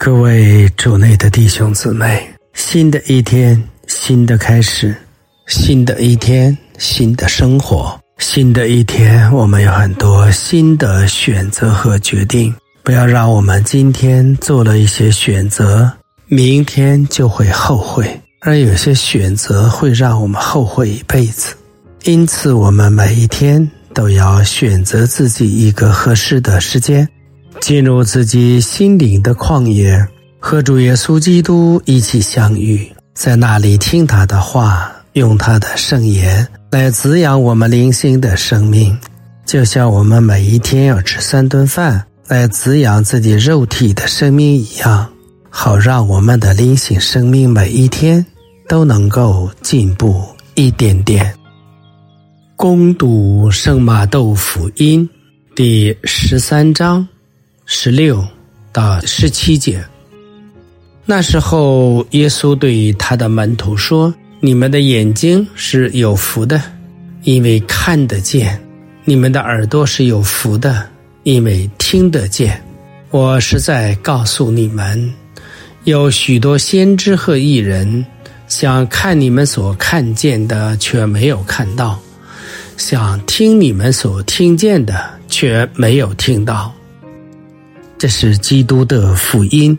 各位主内的弟兄姊妹，新的一天，新的开始，新的一天，新的生活，新的一天，我们有很多新的选择和决定。不要让我们今天做了一些选择，明天就会后悔，而有些选择会让我们后悔一辈子。因此我们每一天都要选择自己一个合适的时间，进入自己心灵的旷野，和主耶稣基督一起相遇，在那里听他的话，用他的圣言来滋养我们灵性的生命，就像我们每一天要吃3顿饭来滋养自己肉体的生命一样，好让我们的灵性生命每一天都能够进步一点点。攻读圣马窦福音第13章16到17节。那时候耶稣对他的门徒说，你们的眼睛是有福的，因为看得见；你们的耳朵是有福的，因为听得见。我实在告诉你们，有许多先知和义人想看你们所看见的，却没有看到；想听你们所听见的，却没有听到。这是基督的福音。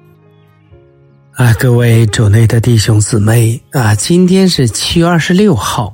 各位主内的弟兄姊妹，今天是7月26号。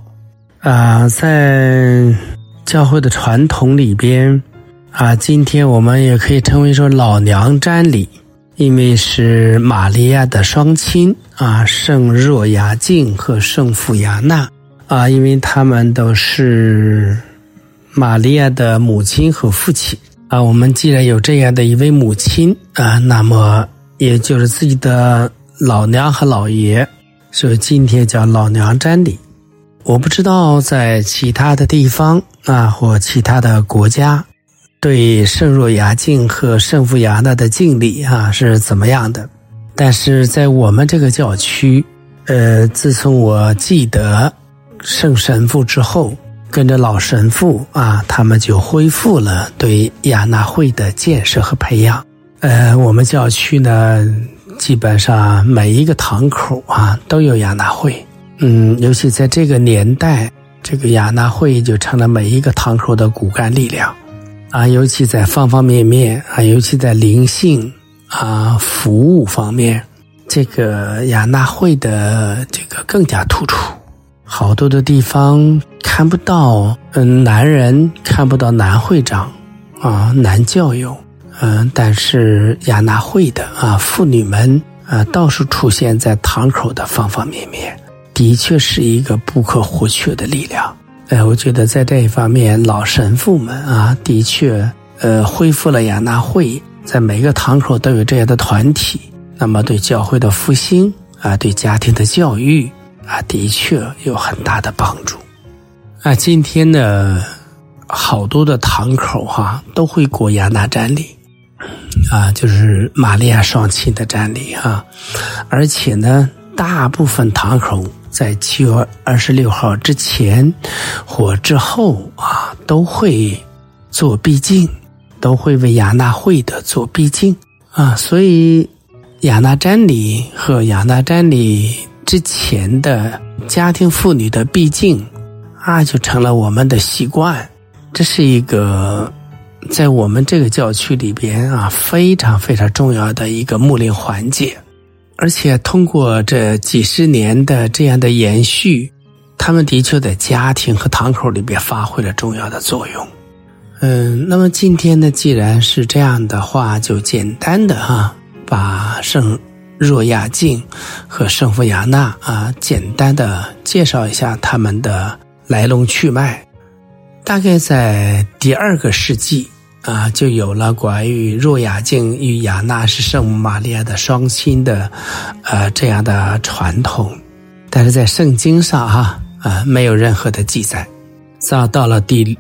在教会的传统里边，今天我们也可以称为说老娘瞻礼，因为是玛利亚的双亲圣若雅敬和圣父雅纳因为他们都是玛利亚的母亲和父亲我们既然有这样的一位母亲那么也就是自己的老娘和老爷，所以今天叫老娘瞻礼。我不知道在其他的地方或其他的国家对圣若雅敬和圣父雅纳的敬礼是怎么样的，但是在我们这个教区自从我记得圣神父之后，跟着老神父他们就恢复了对雅纳会的建设和培养。我们教区呢基本上每一个堂口都有雅纳会。尤其在这个年代，这个雅纳会就成了每一个堂口的骨干力量尤其在方方面面尤其在灵性服务方面，这个雅纳会的这个更加突出。好多的地方看不到男人看不到男会长男教友但是雅纳会的妇女们到处出现在堂口的方方面面，的确是一个不可或缺的力量。我觉得在这一方面老神父们的确恢复了雅纳会，在每个堂口都有这样的团体，那么对教会的复兴对家庭的教育的确有很大的帮助今天呢好多的堂口都会过雅纳瞻礼就是玛利亚双亲的瞻礼而且呢大部分堂口在7月26号之前或之后都会做毕竟，都会为雅纳会的做毕竟所以雅纳瞻礼和雅纳瞻礼之前的家庭妇女的毕竟就成了我们的习惯。这是一个在我们这个教区里边非常非常重要的一个牧灵环节，而且通过这几十年的这样的延续，他们的确在家庭和堂口里边发挥了重要的作用。那么今天呢，既然是这样的话，就简单的把圣若雅敬和圣父雅纳简单的介绍一下他们的来龙去脉。大概在第2个世纪就有了关于若雅敬与雅纳是圣母玛利亚的双亲的这样的传统，但是在圣经上没有任何的记载。到了第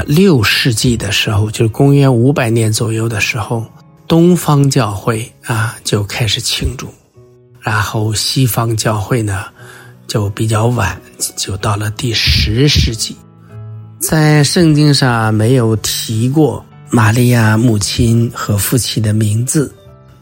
6世纪的时候，就是公元500年左右的时候，东方教会就开始庆祝，然后西方教会呢就比较晚，就到了第10世纪。在圣经上没有提过玛利亚母亲和父亲的名字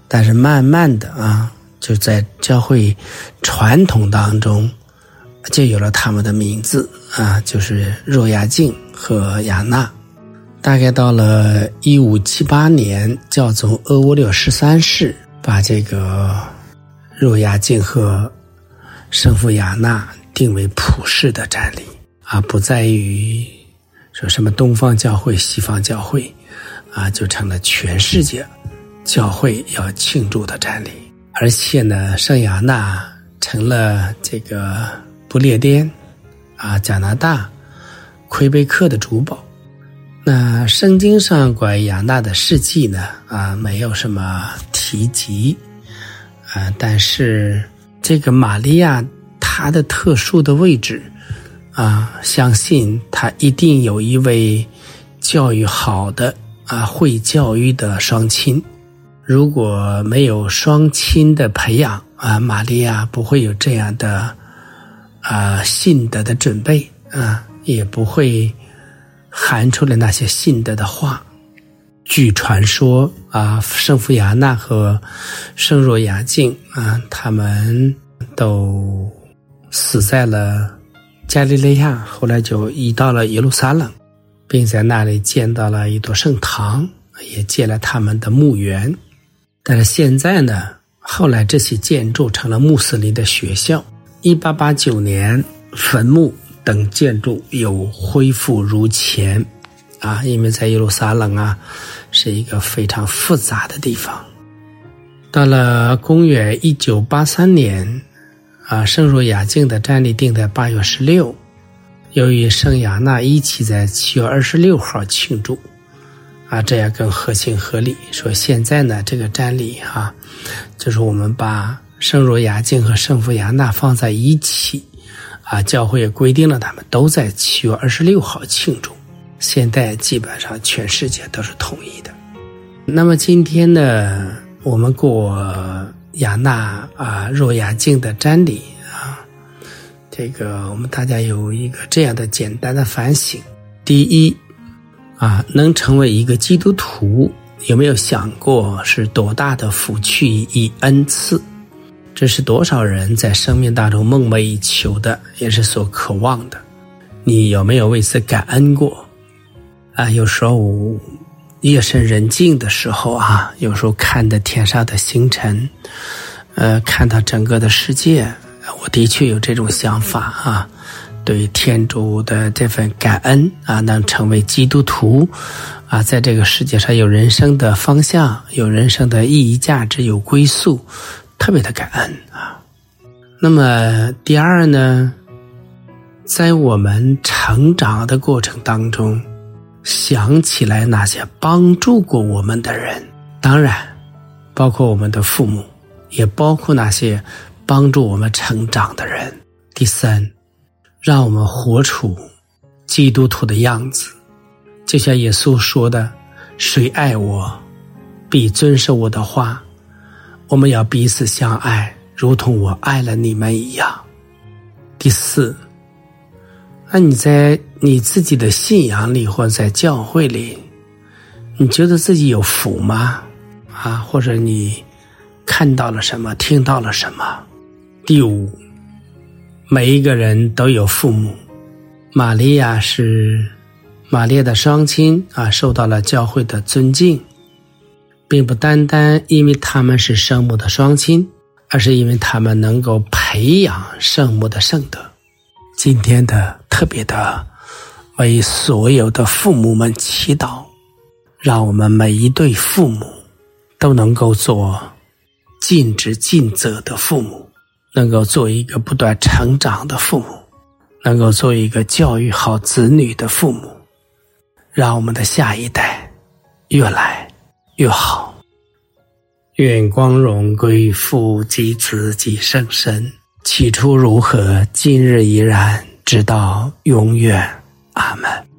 但是慢慢的就在教会传统当中就有了他们的名字就是若亚敬和亚纳。大概到了1578年，教宗阿波罗13世把这个若亚敬和圣父亚纳定为普世的瞻礼不在于说什么东方教会西方教会就成了全世界教会要庆祝的瞻礼。而且呢，圣亚纳成了这个不列颠加拿大魁北克的主保。那圣经上关于亚纳的事迹呢没有什么提及但是这个玛利亚她的特殊的位置相信她一定有一位教育好的会教育的双亲。如果没有双亲的培养玛利亚不会有这样的信德的准备也不会喊出了那些信德的话。据传说圣父亚纳和圣若亚敬他们都死在了加利利亚，后来就移到了耶路撒冷，并在那里建到了一座圣堂，也建了他们的墓园。但是现在呢，后来这些建筑成了穆斯林的学校。1889年坟墓等建筑又恢复如前因为在耶路撒冷是一个非常复杂的地方。到了公元1983年圣若亚敬的瞻礼定在8月16，由于圣亚纳一起在7月26号庆祝这样更合情合理。说现在呢，这个瞻礼就是我们把圣若亚敬和圣父亚纳放在一起教会也规定了他们都在7月26号庆祝。现在基本上全世界都是统一的。那么今天呢，我们过亚纳若亚敬的瞻礼这个我们大家有一个这样的简单的反省。第一能成为一个基督徒，有没有想过是多大的福气与恩赐？这是多少人在生命当中梦寐以求的，也是所渴望的。你有没有为此感恩过有时候夜深人静的时候有时候看着天上的星辰看到整个的世界，我的确有这种想法对天主的这份感恩能成为基督徒在这个世界上有人生的方向，有人生的意义价值，有归宿，特别的感恩那么第二呢，在我们成长的过程当中，想起来那些帮助过我们的人，当然包括我们的父母，也包括那些帮助我们成长的人。第三，让我们活出基督徒的样子，就像耶稣说的，谁爱我必遵守我的话，我们要彼此相爱，如同我爱了你们一样。第四，那你在你自己的信仰里或者在教会里，你觉得自己有福吗或者你看到了什么，听到了什么？第五，每一个人都有父母。玛利亚是玛利亚的双亲受到了教会的尊敬，并不单单因为他们是圣母的双亲，而是因为他们能够培养圣母的圣德。今天的特别的为所有的父母们祈祷，让我们每一对父母都能够做尽职尽责的父母，能够做一个不断成长的父母，能够做一个教育好子女的父母，让我们的下一代越来越好。愿光荣归父及子及圣神，起初如何，今日依然，直到永远。阿们。